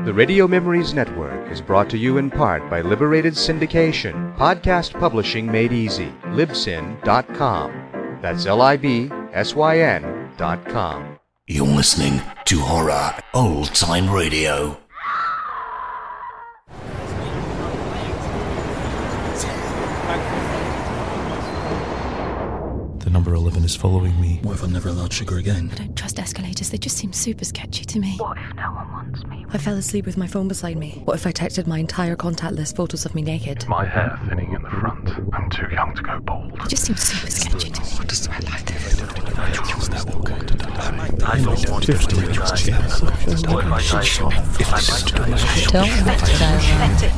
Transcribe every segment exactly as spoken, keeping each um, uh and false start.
The Radio Memories Network is brought to you in part by Liberated Syndication, podcast publishing made easy, libsyn dot com. That's L I B S Y N dot com. You're listening to Horror Old Time Radio. Number eleven is following me. What if I'm never allowed sugar again? I don't trust escalators, they just seem super sketchy to me. What if no one wants me? I fell asleep with my phone beside me. What if I texted my entire contact list photos of me naked? My hair thinning in the front. I'm too young to go bald. It just seems super sketchy to me. What does my life do? I don't want to fifty die. What if I die? If I die, Don't let it over.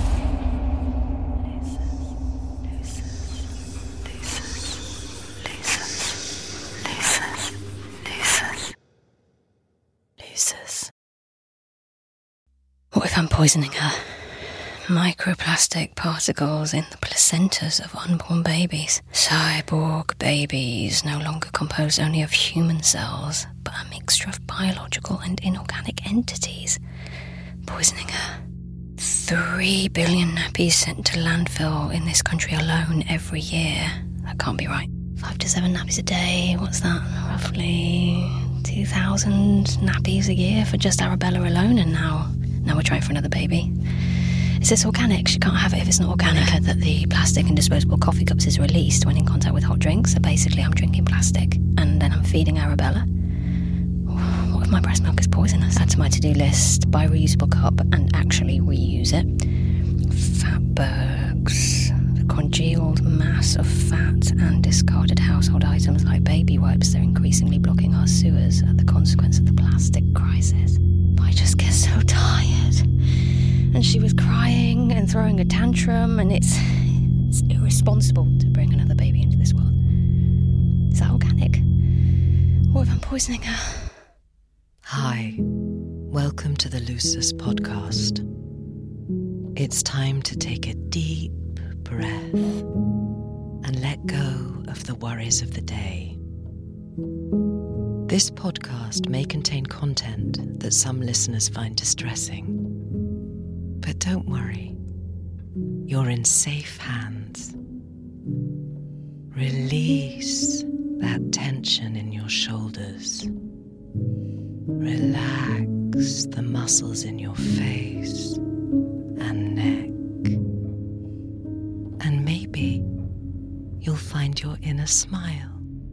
What if I'm poisoning her? Microplastic particles in the placentas of unborn babies. Cyborg babies no longer composed only of human cells, but a mixture of biological and inorganic entities. Poisoning her. Three billion nappies sent to landfill in this country alone every year. That can't be right. Five to seven nappies a day. What's that? Roughly two thousand nappies a year for just Arabella alone, and now... Now we're trying for another baby. Is this organic? She can't have it if it's not organic. I heard that the plastic in disposable coffee cups is released when in contact with hot drinks. So basically I'm drinking plastic and then I'm feeding Arabella. What if my breast milk is poisonous? Add to my to-do list, buy a reusable cup and actually reuse it. Fatbergs. The congealed mass of fat and discarded household items like baby wipes. They're increasingly blocking our sewers at the consequence of the plastic crisis. I just get so tired. And she was crying and throwing a tantrum, and it's it's irresponsible to bring another baby into this world. Is that organic? What if I'm poisoning her? Hi, welcome to the Lucis podcast. It's time to take a deep breath and let go of the worries of the day. This podcast may contain content that some listeners find distressing. But don't worry, you're in safe hands. Release that tension in your shoulders. Relax the muscles in your face and neck. And maybe you'll find your inner smile.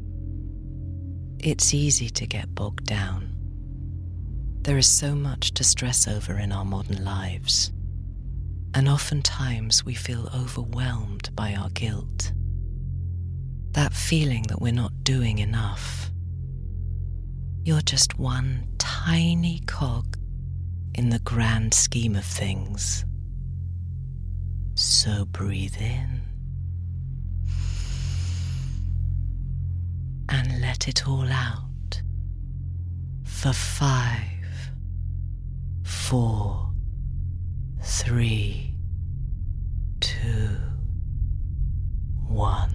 It's easy to get bogged down. There is so much to stress over in our modern lives, and oftentimes we feel overwhelmed by our guilt. That feeling that we're not doing enough. You're just one tiny cog in the grand scheme of things. So breathe in. And let it all out for five, four, three, two, one.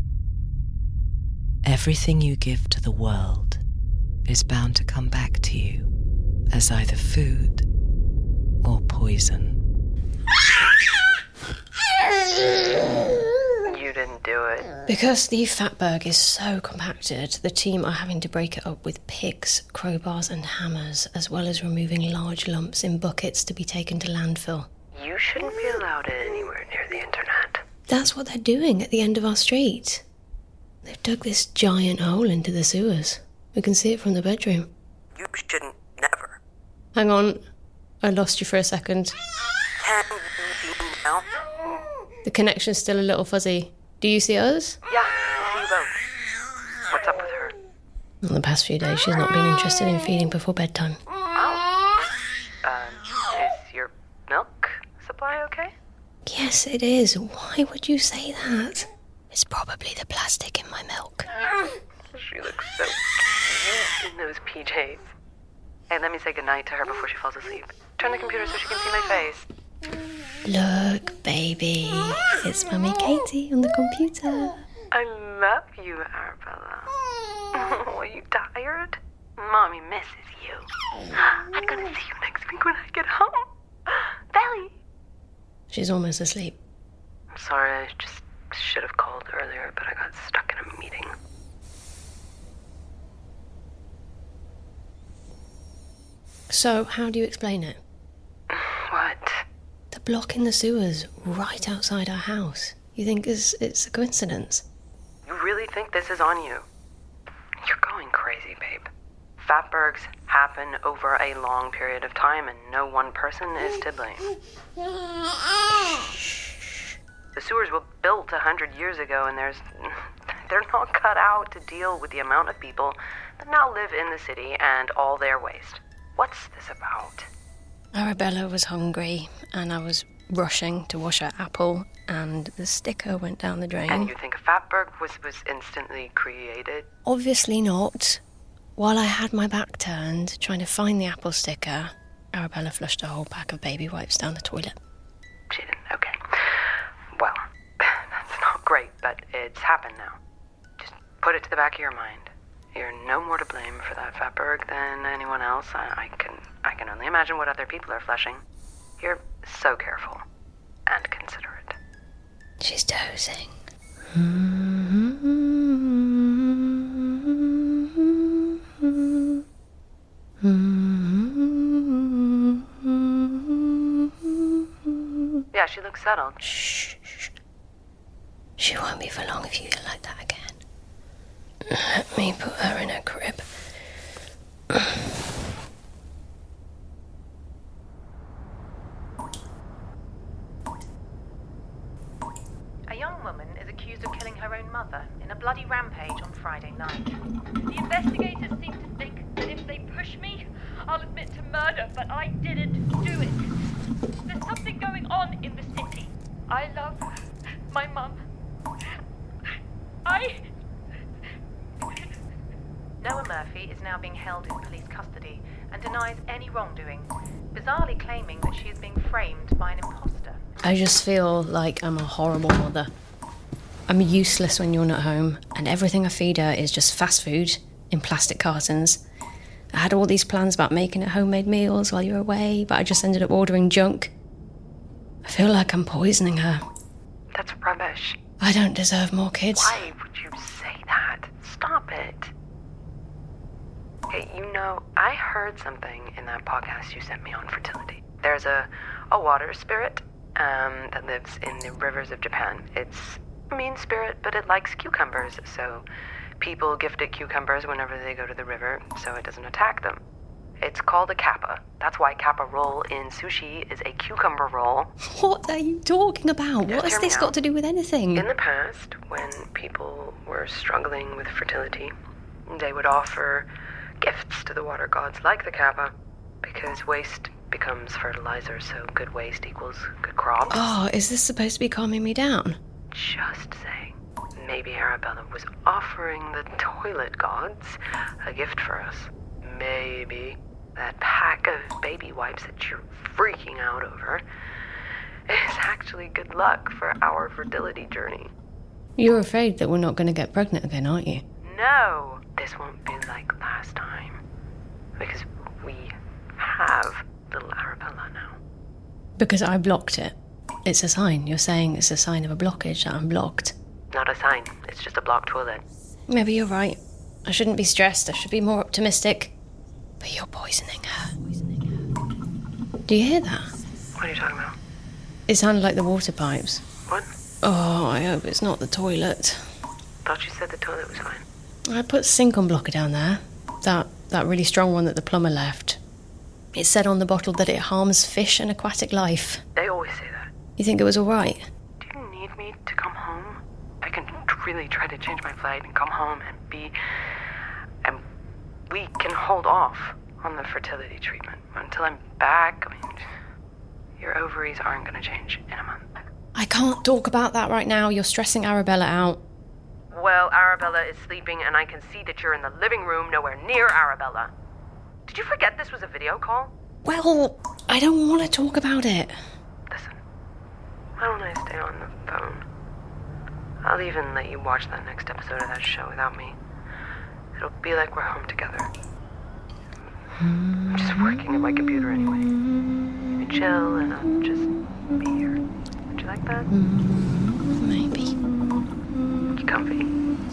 Everything you give to the world is bound to come back to you as either food or poison. You didn't do it. Because the fatberg is so compacted, the team are having to break it up with picks, crowbars and hammers, as well as removing large lumps in buckets to be taken to landfill. You shouldn't be allowed in anywhere near the internet. That's what they're doing at the end of our street. They've dug this giant hole into the sewers. We can see it from the bedroom. You shouldn't never. Hang on, I lost you for a second. Can you see me now? The connection's still a little fuzzy. Do you see us? Yeah, I see you both. What's up with her? In the past few days, she's not been interested in feeding before bedtime. Oh. Um, is your milk supply okay? Yes, it is. Why would you say that? It's probably the plastic in my milk. She looks so cute in those P Js. Hey, let me say goodnight to her before she falls asleep. Turn the computer so she can see my face. Look, baby. It's Mummy Katie on the computer. I love you, Arabella. Are you tired? Mommy misses you. I'm gonna see you next week when I get home. She's almost asleep. I'm sorry, I just should have called earlier, but I got stuck in a meeting. So, how do you explain it? What? The block in the sewers right outside our house. You think it's, it's a coincidence? You really think this is on you? You're going crazy, babe. Fatbergs happen over a long period of time, and no one person is to blame. The sewers were built a hundred years ago, and there's... they're not cut out to deal with the amount of people that now live in the city and all their waste. What's this about? Arabella was hungry, and I was rushing to wash her apple, and the sticker went down the drain. And you think a Fatberg was, was instantly created? Obviously not. While I had my back turned, trying to find the apple sticker, Arabella flushed a whole pack of baby wipes down the toilet. She didn't, okay. Well, that's not great, but it's happened now. Just put it to the back of your mind. You're no more to blame for that Fatberg than anyone else. I, I can I can only imagine what other people are flushing. You're so careful and considerate. She's dozing. Yeah, she looks settled. Shh, shh. She won't be for long if you get like that again. Let me put her in her crib. A young woman is accused of killing her own mother in a bloody rampage on Friday night. The investigators seem to think that if they push me, I'll admit to murder, but I didn't do it. There's something going on in the city. I love my mum. I... Noah Murphy is now being held in police custody and denies any wrongdoing, bizarrely claiming that she is being framed by an imposter. I just feel like I'm a horrible mother. I'm useless when you're not home, and everything I feed her is just fast food in plastic cartons. I had all these plans about making her homemade meals while you're away, but I just ended up ordering junk. I feel like I'm poisoning her. That's rubbish. I don't deserve more kids. Why would you say that? Stop it. Hey, you know, I heard something in that podcast you sent me on fertility. There's a, a water spirit um, that lives in the rivers of Japan. It's a mean spirit, but it likes cucumbers, so people gift it cucumbers whenever they go to the river, so it doesn't attack them. It's called a kappa. That's why kappa roll in sushi is a cucumber roll. What are you talking about? Just what has hear me this out. got to do with anything? In the past, when people were struggling with fertility, they would offer gifts to the water gods like the kappa, because waste becomes fertilizer, so good waste equals good crops. Oh, is this supposed to be calming me down? Just saying. Maybe Arabella was offering the toilet gods a gift for us. Maybe that pack of baby wipes that you're freaking out over is actually good luck for our fertility journey. You're afraid that we're not going to get pregnant again, aren't you? No, this won't be like last time, because we have little Arabella now. Because I blocked it. It's a sign. You're saying it's a sign of a blockage that I'm blocked. Not a sign, it's just a blocked toilet. Maybe you're right. I shouldn't be stressed. I should be more optimistic. But you're poisoning her. Do you hear that? What are you talking about? It sounded like the water pipes. What? Oh, I hope it's not the toilet. Thought you said the toilet was fine. I put sink on blocker down there. That that really strong one that the plumber left. It said on the bottle that it harms fish and aquatic life. They always say that. You think it was all right? Do you need me to come home? I can really try to change my flight and come home and be... And we can hold off on the fertility treatment until I'm back. I mean, your ovaries aren't going to change in a month. I can't talk about that right now. You're stressing Arabella out. Well, Arabella is sleeping, and I can see that you're in the living room nowhere near Arabella. Did you forget this was a video call? Well, I don't want to talk about it. Listen, why don't I stay on the phone? I'll even let you watch that next episode of that show without me. It'll be like we're home together. I'm just working at my computer anyway. You can chill, and I'll just be here. you like that? Mm, maybe. You comfy?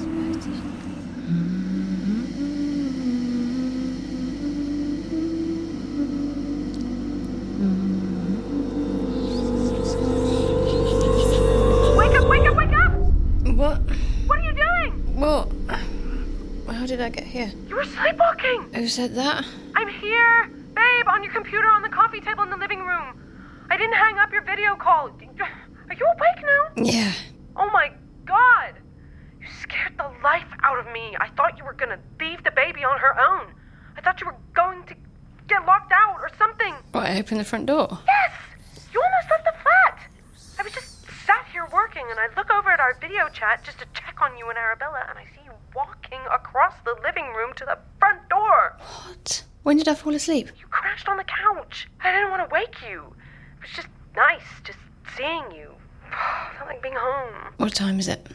Wake up, wake up, wake up! What? What are you doing? What? How did I get here? You were sleepwalking! Who said that? I'm here, babe, on your computer on the coffee table in the living room. I didn't hang up your video call. Are you awake now? Yeah. Oh my god! You scared the life out of me. I thought you were gonna leave the baby on her own. I thought you were going to get locked out or something. What, I opened the front door? Yes! You almost left the flat. I was just sat here working and I look over at our video chat just to check on you and Arabella and I see you walking across the living room to the front door. What? When did I fall asleep? You crashed on the couch. I didn't want to wake you. It was just nice, just seeing you. I felt like being home. What time is it?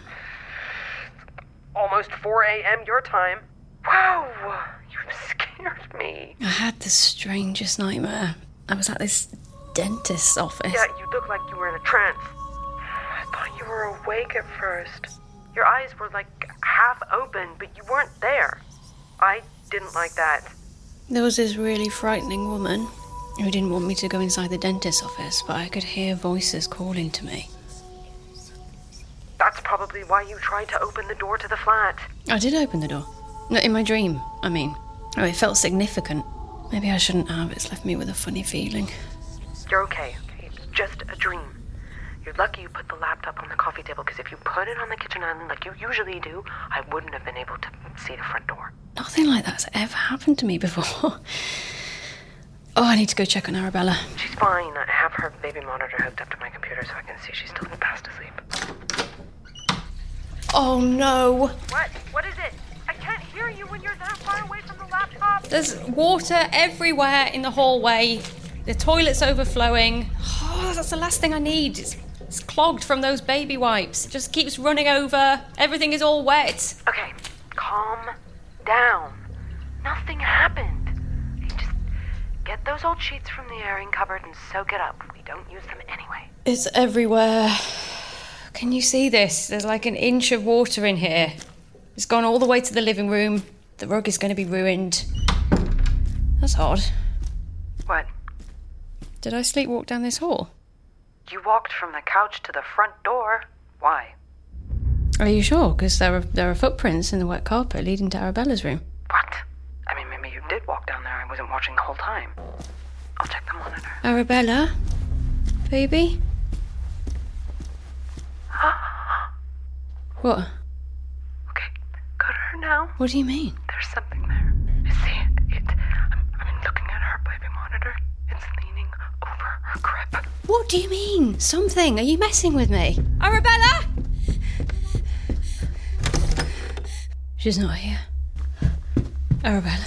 Almost four a.m. your time. Wow, you scared me. I had the strangest nightmare. I was at this dentist's office. Yeah, you looked like you were in a trance. I thought you were awake at first. Your eyes were like half open, but you weren't there. I didn't like that. There was this really frightening woman who didn't want me to go inside the dentist's office, but I could hear voices calling to me. That's probably why you tried to open the door to the flat. I did open the door. No, in my dream, I mean. Oh, it felt significant. Maybe I shouldn't have. It's left me with a funny feeling. You're okay, okay? It's just a dream. You're lucky you put the laptop on the coffee table, because if you put it on the kitchen island like you usually do, I wouldn't have been able to see the front door. Nothing like that's ever happened to me before. Oh, I need to go check on Arabella. She's fine. I have her baby monitor hooked up to my computer so I can see she's still fast asleep. Oh, no. What? What is it? I can't hear you when you're that far away from the laptop. There's water everywhere in the hallway. The toilet's overflowing. Oh, that's the last thing I need. It's, it's clogged from those baby wipes. It just keeps running over. Everything is all wet. Okay, calm down. Nothing happened. You just get those old sheets from the airing cupboard and soak it up. We don't use them anyway. It's everywhere. Can you see this? There's like an inch of water in here. It's gone all the way to the living room. The rug is going to be ruined. That's odd. What? Did I sleepwalk down this hall? You walked from the couch to the front door. Why? Are you sure? Because there are, there are footprints in the wet carpet leading to Arabella's room. What? I mean, maybe you did walk down there. I wasn't watching the whole time. I'll check the monitor. Arabella? Baby? What? Okay, go to her now. What do you mean? There's something there. I see it. it I'm, I'm looking at her baby monitor. It's leaning over her crib. What do you mean? Something? Are you messing with me? Arabella! She's not here. Arabella.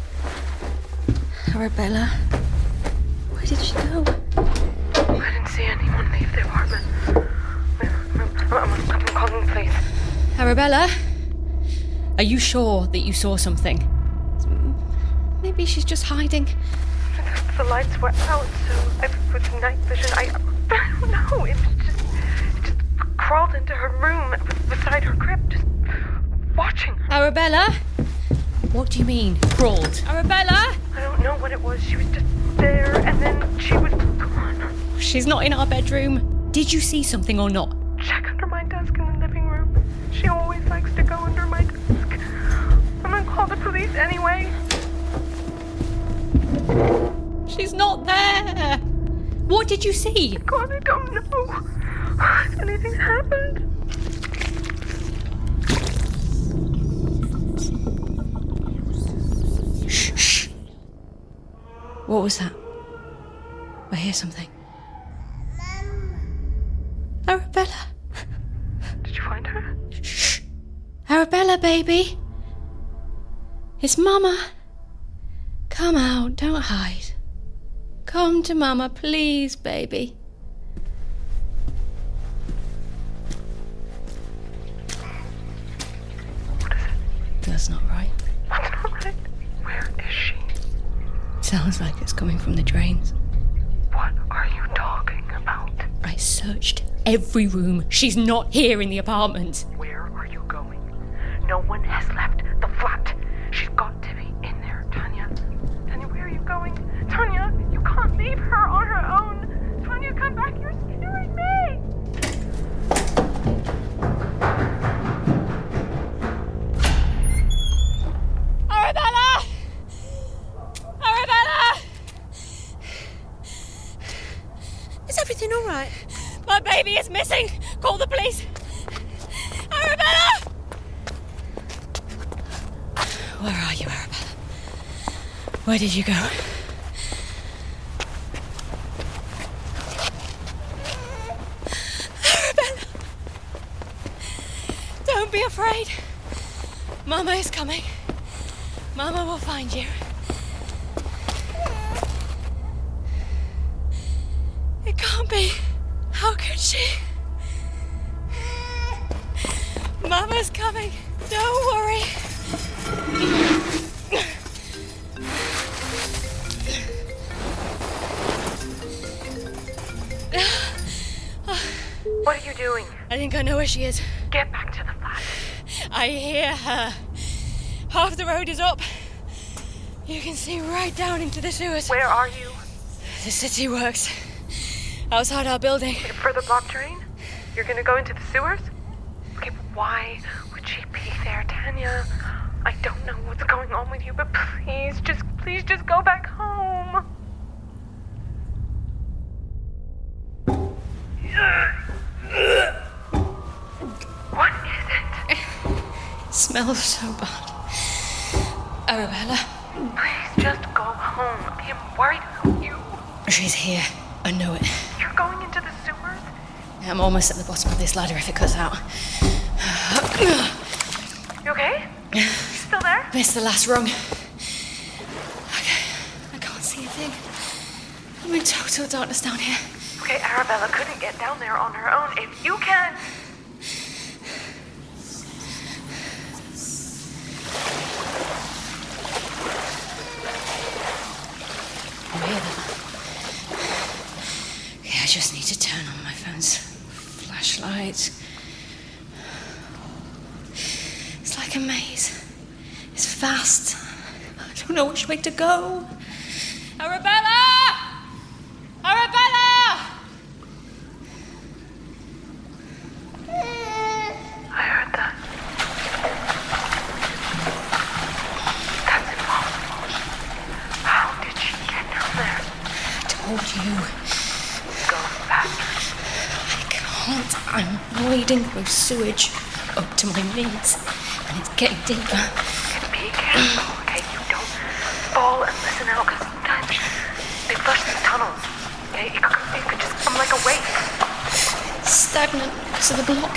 Arabella. Where did she go? I didn't see anyone leave the apartment. I'm, I'm, I'm calling the police. Arabella? Are you sure that you saw something? Maybe she's just hiding. The, the lights were out, so I, with night vision, I, I don't know. It was just, it just crawled into her room beside her crib, just watching her. Arabella? What do you mean, crawled? Arabella? I don't know what it was. She was just there, and then she was gone. She's not in our bedroom. Did you see something or not? Check under my desk in the living room. She always likes to go under my desk. I'm gonna call the police anyway. She's not there. What did you see? God, I don't know. If anything happened. Shh, shh. What was that? I hear something. Arabella. Did you find her? Shh. Arabella, baby. It's Mama. Come out, don't hide. Come to Mama, please, baby. What is it? That's not right. What's not right? Where is she? Sounds like it's coming from the drains. What are you talking about? I searched every room. She's not here in the apartment. Where are you going? No one has left the flat. She's got to be in there, Tanya. Tanya, where are you going? Tanya, you can't leave her on her own. Tanya, come back. You're scaring me. Arabella! Arabella! Is everything all right? My baby is missing. Call the police. Arabella! Where are you, Arabella? Where did you go? Arabella! Don't be afraid. Mama is coming. Mama will find you. It can't be. How could she? Mama's coming. Don't worry. What are you doing? I think I know where she is. Get back to the flat. I hear her. Half the road is up. You can see right down into the sewers. Where are you? The city works. Outside our building. For the block train? You're gonna go into the sewers? Okay, but why would she be there, Tanya? I don't know what's going on with you, but please, just, please just go back home. What is it? It smells so bad. Arabella. Please just go home. I'm worried about you. She's here. I know it. You're going into the sewers? I'm almost at the bottom of this ladder if it cuts out. You okay? You still there? Missed the last rung. Okay, I can't see a thing. I'm in total darkness down here. Okay, Arabella couldn't get down there on her own. If you can... You hear that? Okay, I just need to turn on my phone's flashlight. It's like a maze. It's fast. I don't know which way to go. Arabella! Arabella! I heard that. That's impossible. How did she get down there? I told you. Go faster. I can't. I'm wading through sewage up to my knees, and it's getting deeper. Be careful, okay? You don't fall and listen out, because sometimes they flush these tunnels. Okay? It could, it could just come like a wave. It's stagnant because of the block.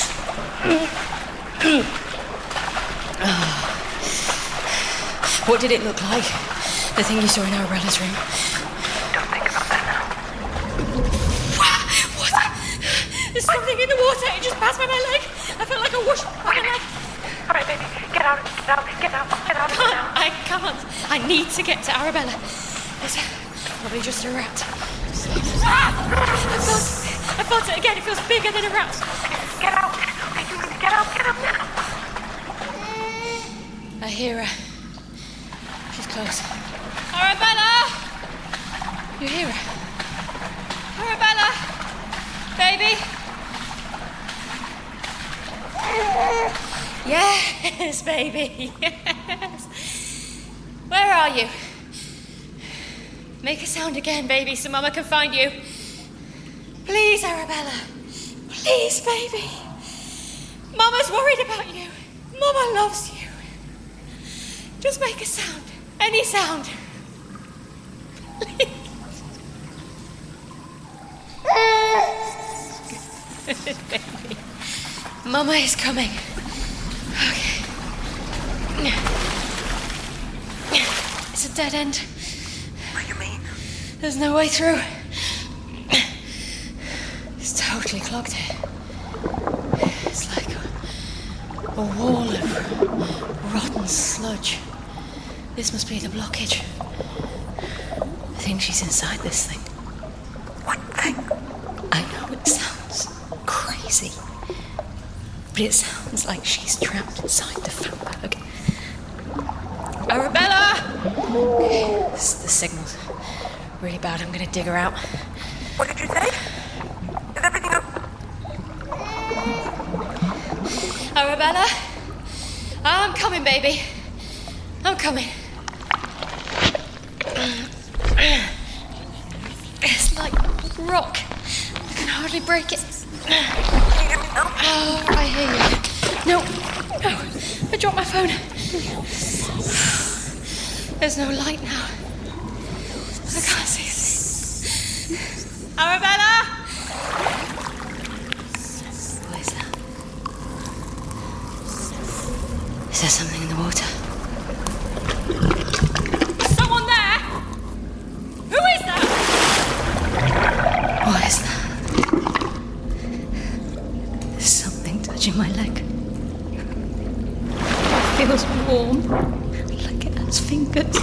What did it look like? The thing you saw in Arabella's room? Don't think about that now. What? There's something in the water. It just passed by my leg. I felt like a whoosh on my leg. All right, baby. Get out, get out, get out, get out, get out. I can't. I need to get to Arabella. It's probably just a rat. Ah! I felt, I felt it again. It feels bigger than a rat. Get out. Okay, you need to get out, get out now. I hear her. She's close. Arabella! You hear her? Arabella! Baby! Yes, baby, yes. Where are you? Make a sound again, baby, so Mama can find you. Please, Arabella. Please, baby. Mama's worried about you. Mama loves you. Just make a sound. Any sound. Please. Baby. Mama is coming. Okay. It's a dead end. What do you mean? There's no way through. It's totally clogged here. It's like a, a wall of rotten sludge. This must be the blockage. I think she's inside this thing. What thing? I know it sounds noisy. But it sounds like she's trapped inside the fatberg. Arabella! This, the signal's really bad. I'm going to dig her out. What did you say? Is everything okay? Arabella? I'm coming, baby. I'm coming. It's like rock. I can hardly break it. Oh, I hear you. No, no. I dropped my phone. There's no light now. I can't see it. Arabella! What is that? Is there something in the water? Is someone there? Who is that? What is that? There's something touching my leg. It feels warm, like it has fingers.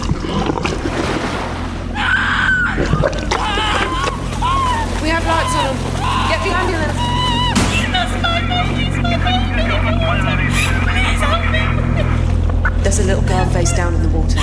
We have lights on. Get the ambulance. That's my baby. It's my baby. Please help me. There's a little girl face down in the water.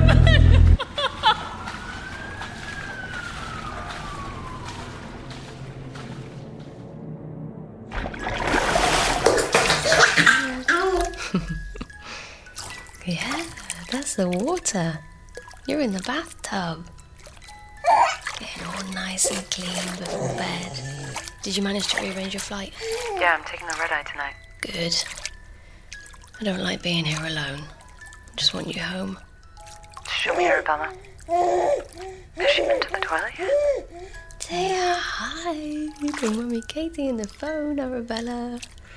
Yeah, that's the water. You're in the bathtub. Getting all nice and clean before bed. Did you manage to rearrange your flight? Yeah, I'm taking the red-eye tonight. Good. I don't like being here alone. I just want you home. Show me Arabella. Has she been to the toilet yet? Say hi. You can Mummy Katie in the phone, Arabella.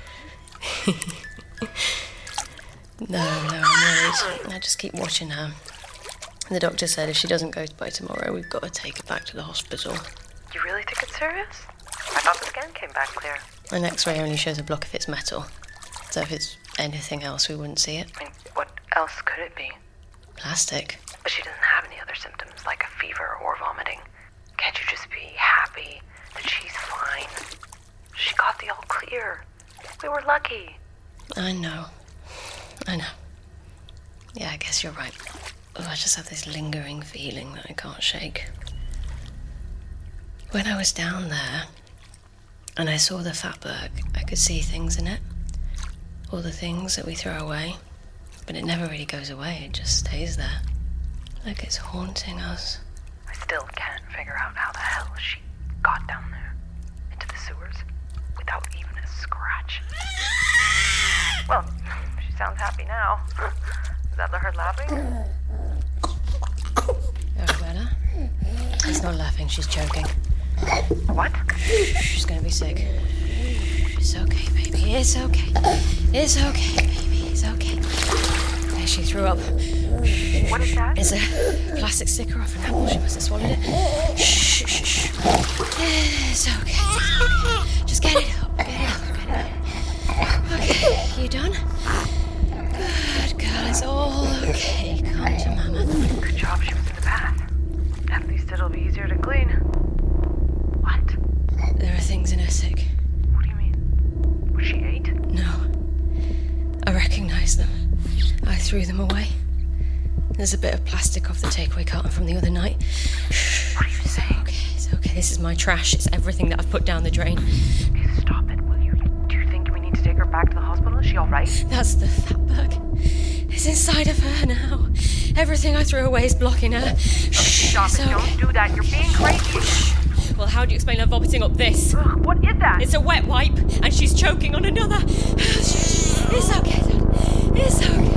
No, no, I'm worried. I just keep watching her. The doctor said if she doesn't go by tomorrow, we've got to take her back to the hospital. You really think it's serious? I thought the scan came back clear. An X-ray only shows a block if it's metal. So if it's anything else, we wouldn't see it. I mean, what else could it be? Plastic. But she doesn't have any other symptoms, like a fever or vomiting. Can't you just be happy that she's fine? She got the all clear. We were lucky. I know. I know. Yeah, I guess you're right. Oh, I just have this lingering feeling that I can't shake. When I was down there and I saw the fatberg, I could see things in it. All the things that we throw away. But it never really goes away, it just stays there. Like it's haunting us. I still can't figure out how the hell she got down there. Into the sewers. Without even a scratch. Well, she sounds happy now. Is that her laughing? Arabella? She's not laughing, she's choking. What? She's gonna be sick. It's okay, baby. It's okay. It's okay, baby. It's okay. There, she threw up. What is that? It's a plastic sticker off an apple. She must have swallowed it. Shh, shh, shh. It's okay. It's okay. Just get it up. Get it up. Get it up. Okay, you done? Good girl. It's all okay. Come to Mama. Good job she was in the bath. At least it'll be easier to clean. What? There are things in her sick. What do you mean? Was she ate? No. I recognize them. I threw them away. There's a bit of plastic off the takeaway carton from the other night. What are you saying? Okay, it's okay. This is my trash. It's everything that I've put down the drain. Okay, stop it, will you? Do you think we need to take her back to the hospital? Is she all right? That's the fatberg. It's inside of her now. Everything I threw away is blocking her. Shh, Stop it. okay. Don't do that. You're being crazy. Well, how do you explain her vomiting up this? Ugh, what is that? It's a wet wipe, and she's choking on another. It's okay, Dad. It's okay.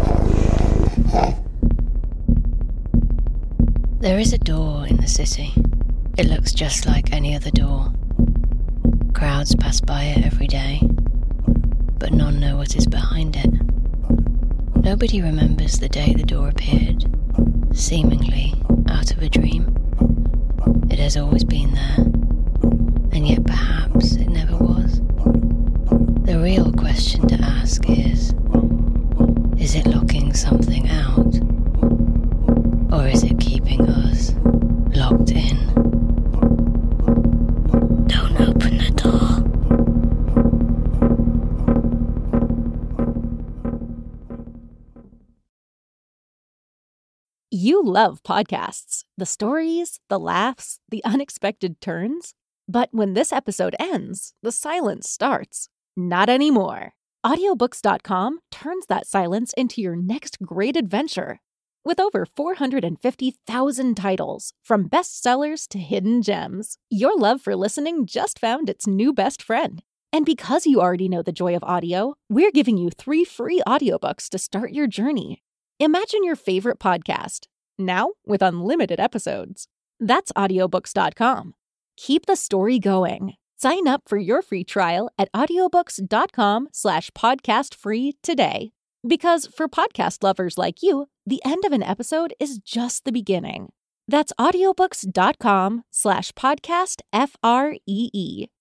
There is a door in the city. It looks just like any other door. Crowds pass by it every day, but none know what is behind it. Nobody remembers the day the door appeared, seemingly out of a dream. It has always been there, and yet perhaps it never was. The real question to ask is, is it locking something out? Or is it keeping us locked in? Don't open the door. You love podcasts, the stories, the laughs, the unexpected turns. But when this episode ends, the silence starts. Not anymore. Audiobooks dot com turns that silence into your next great adventure. With over four hundred fifty thousand titles, from bestsellers to hidden gems, your love for listening just found its new best friend. And because you already know the joy of audio, we're giving you three free audiobooks to start your journey. Imagine your favorite podcast, now with unlimited episodes. That's audiobooks dot com. Keep the story going. Sign up for your free trial at audiobooks dot com slash podcast free today. Because for podcast lovers like you, the end of an episode is just the beginning. That's audiobooks dot com slash podcast F R E E.